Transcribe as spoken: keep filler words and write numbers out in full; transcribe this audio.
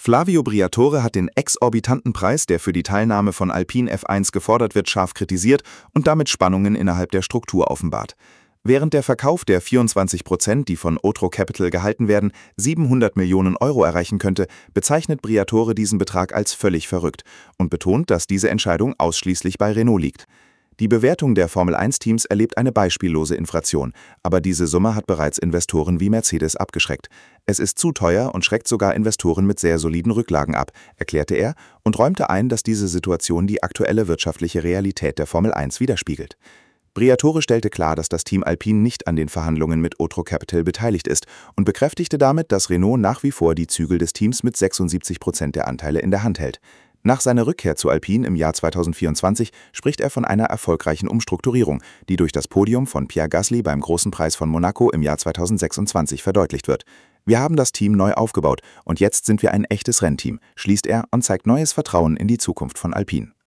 Flavio Briatore hat den exorbitanten Preis, der für die Teilnahme von Alpine F eins gefordert wird, scharf kritisiert und damit Spannungen innerhalb der Struktur offenbart. Während der Verkauf der vierundzwanzig Prozent, die von Otro Capital gehalten werden, siebenhundert Millionen Euro erreichen könnte, bezeichnet Briatore diesen Betrag als völlig verrückt und betont, dass diese Entscheidung ausschließlich bei Renault liegt. Die Bewertung der Formel eins Teams erlebt eine beispiellose Inflation, aber diese Summe hat bereits Investoren wie Mercedes abgeschreckt. Es ist zu teuer und schreckt sogar Investoren mit sehr soliden Rücklagen ab, erklärte er und räumte ein, dass diese Situation die aktuelle wirtschaftliche Realität der Formel eins widerspiegelt. Briatore stellte klar, dass das Team Alpine nicht an den Verhandlungen mit Otro Capital beteiligt ist und bekräftigte damit, dass Renault nach wie vor die Zügel des Teams mit sechsundsiebzig Prozent der Anteile in der Hand hält. Nach seiner Rückkehr zu Alpine im Jahr zweitausendvierundzwanzig spricht er von einer erfolgreichen Umstrukturierung, die durch das Podium von Pierre Gasly beim Großen Preis von Monaco im Jahr zweitausendsechsundzwanzig verdeutlicht wird. Wir haben das Team neu aufgebaut und jetzt sind wir ein echtes Rennteam, schließt er und zeigt neues Vertrauen in die Zukunft von Alpine.